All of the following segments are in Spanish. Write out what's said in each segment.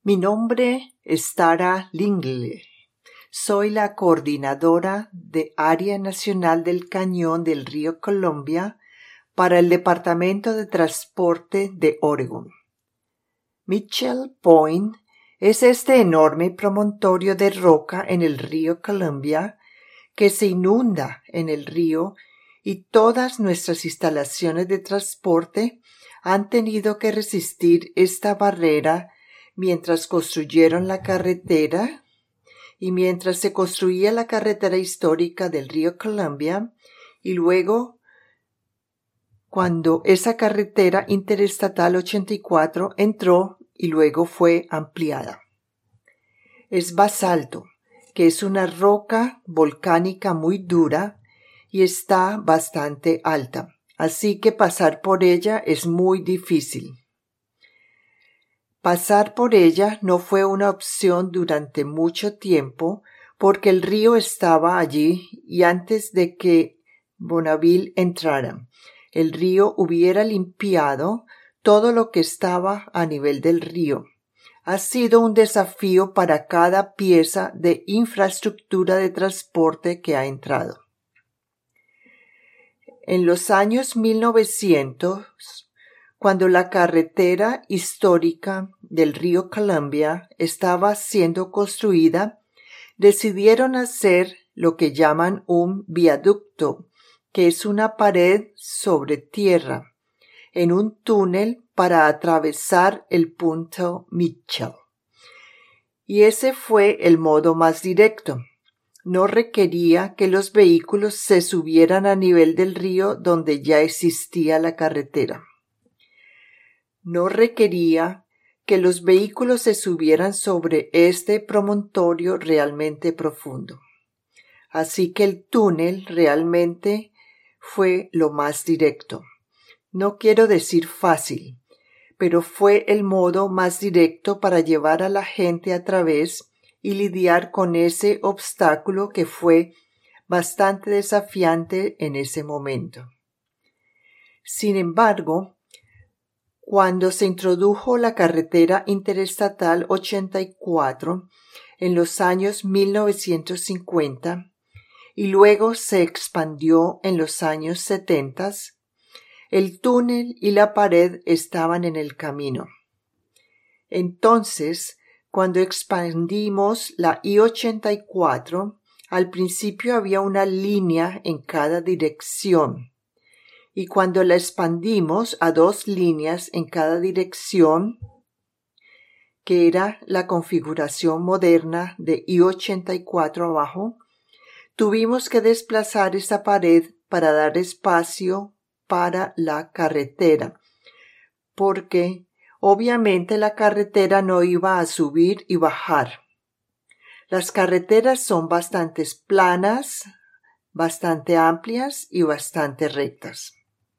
Mi nombre es Tara Lingley. Soy la coordinadora de Área Nacional del Cañón del Río Columbia para el Departamento de Transporte de Oregon. Mitchell Point es este enorme promontorio de roca en el río Columbia que se inunda en el río y todas nuestras instalaciones de transporte han tenido que resistir esta barrera mientras construyeron la carretera y mientras se construía la carretera histórica del río Columbia y luego cuando esa carretera interestatal 84 entró y luego fue ampliada. Es basalto, que es una roca volcánica muy dura y está bastante alta, así que pasar por ella es muy difícil. Pasar por ella no fue una opción durante mucho tiempo porque el río estaba allí y antes de que Bonneville entrara, el río hubiera limpiado todo lo que estaba a nivel del río. Ha sido un desafío para cada pieza de infraestructura de transporte que ha entrado. En los años 1900, cuando la carretera histórica del río Columbia estaba siendo construida, decidieron hacer lo que llaman un viaducto, que es una pared sobre tierra, en un túnel para atravesar el punto Mitchell. Y ese fue el modo más directo. No requería que los vehículos se subieran a nivel del río donde ya existía la carretera. No requería que los vehículos se subieran sobre este promontorio realmente profundo. Así que el túnel realmente fue lo más directo. No quiero decir fácil, pero fue el modo más directo para llevar a la gente a través y lidiar con ese obstáculo que fue bastante desafiante en ese momento. Sin embargo, cuando se introdujo la carretera interestatal 84 en los años 1950 y luego se expandió en los años 70, el túnel y la pared estaban en el camino. Entonces, cuando expandimos la I-84, al principio había una línea en cada dirección. Y cuando la expandimos a 2 líneas en cada dirección, que era la configuración moderna de I-84 abajo, tuvimos que desplazar esa pared para dar espacio para la carretera, porque obviamente la carretera no iba a subir y bajar. Las carreteras son bastante planas, bastante amplias y bastante rectas.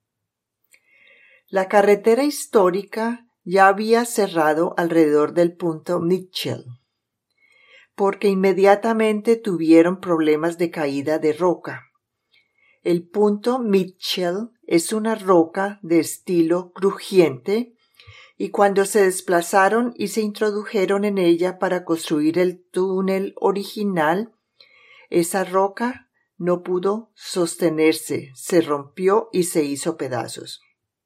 La carretera histórica ya había cerrado alrededor del punto Mitchell, porque inmediatamente tuvieron problemas de caída de roca. El punto Mitchell es una roca de estilo crujiente y cuando se desplazaron y se introdujeron en ella para construir el túnel original, esa roca no pudo sostenerse, se rompió y se hizo pedazos.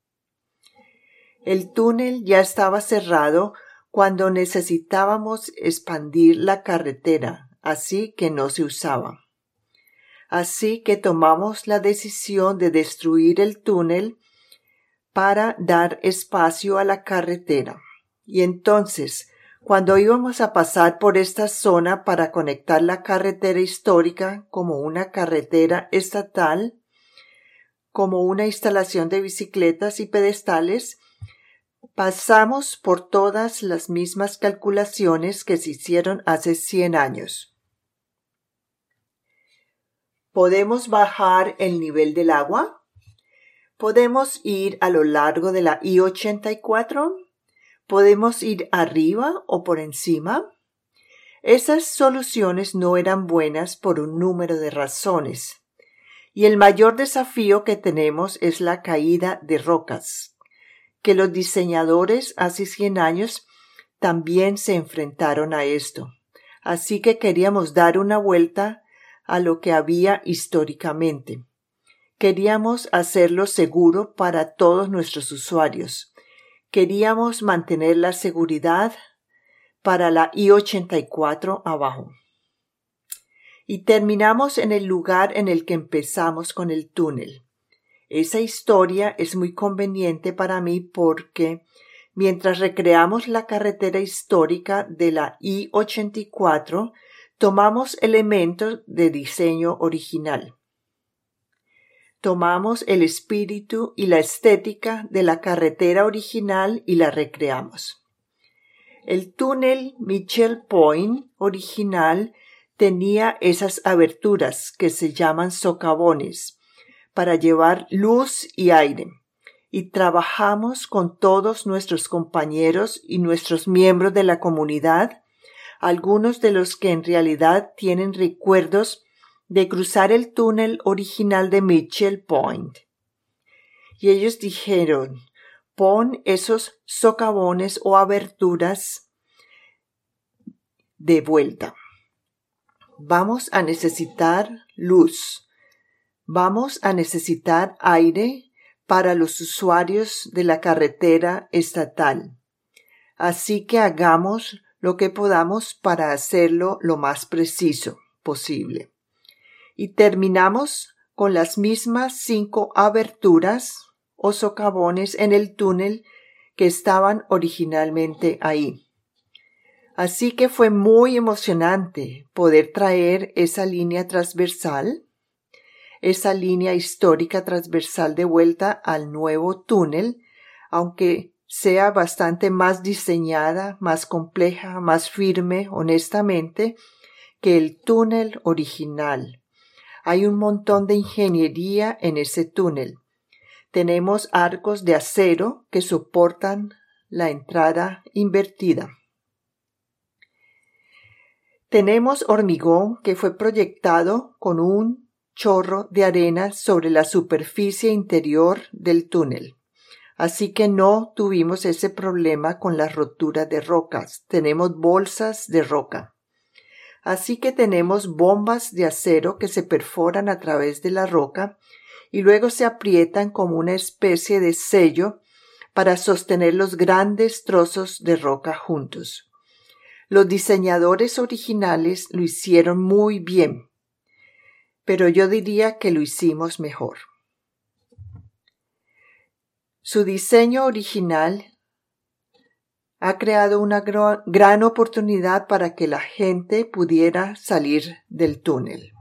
El túnel ya estaba cerrado cuando necesitábamos expandir la carretera, así que no se usaba. Así que tomamos la decisión de destruir el túnel para dar espacio a la carretera. Y entonces, cuando íbamos a pasar por esta zona para conectar la carretera histórica como una carretera estatal, como una instalación de bicicletas y pedestales, pasamos por todas las mismas calculaciones que se hicieron hace 100 años. ¿Podemos bajar el nivel del agua? ¿Podemos ir a lo largo de la I-84? ¿Podemos ir arriba o por encima? Esas soluciones no eran buenas por un número de razones. Y el mayor desafío que tenemos es la caída de rocas, que los diseñadores hace 100 años también se enfrentaron a esto. Así que queríamos dar una vuelta a lo que había históricamente. Queríamos hacerlo seguro para todos nuestros usuarios. Queríamos mantener la seguridad para la I-84 abajo. Y terminamos en el lugar en el que empezamos con el túnel. Esa historia es muy conveniente para mí porque mientras recreamos la carretera histórica de la I-84, tomamos elementos de diseño original. Tomamos el espíritu y la estética de la carretera original y la recreamos. El túnel Mitchell Point original tenía esas aberturas que se llaman socavones para llevar luz y aire, y trabajamos con todos nuestros compañeros y nuestros miembros de la comunidad, algunos de los que en realidad tienen recuerdos de cruzar el túnel original de Mitchell Point. Y ellos dijeron, pon esos socavones o aberturas de vuelta. Vamos a necesitar luz. Vamos a necesitar aire para los usuarios de la carretera estatal. Así que hagamos lo que podamos para hacerlo lo más preciso posible. Y terminamos con las mismas 5 aberturas o socavones en el túnel que estaban originalmente ahí. Así que fue muy emocionante poder traer esa línea transversal, esa línea histórica transversal de vuelta al nuevo túnel, aunque sea bastante más diseñada, más compleja, más firme, honestamente, que el túnel original. Hay un montón de ingeniería en ese túnel. Tenemos arcos de acero que soportan la entrada invertida. Tenemos hormigón que fue proyectado con un chorro de arena sobre la superficie interior del túnel. Así que no tuvimos ese problema con las roturas de rocas. Tenemos bolsas de roca. Así que tenemos bombas de acero que se perforan a través de la roca y luego se aprietan como una especie de sello para sostener los grandes trozos de roca juntos. Los diseñadores originales lo hicieron muy bien, pero yo diría que lo hicimos mejor. Su diseño original ha creado una gran oportunidad para que la gente pudiera salir del túnel.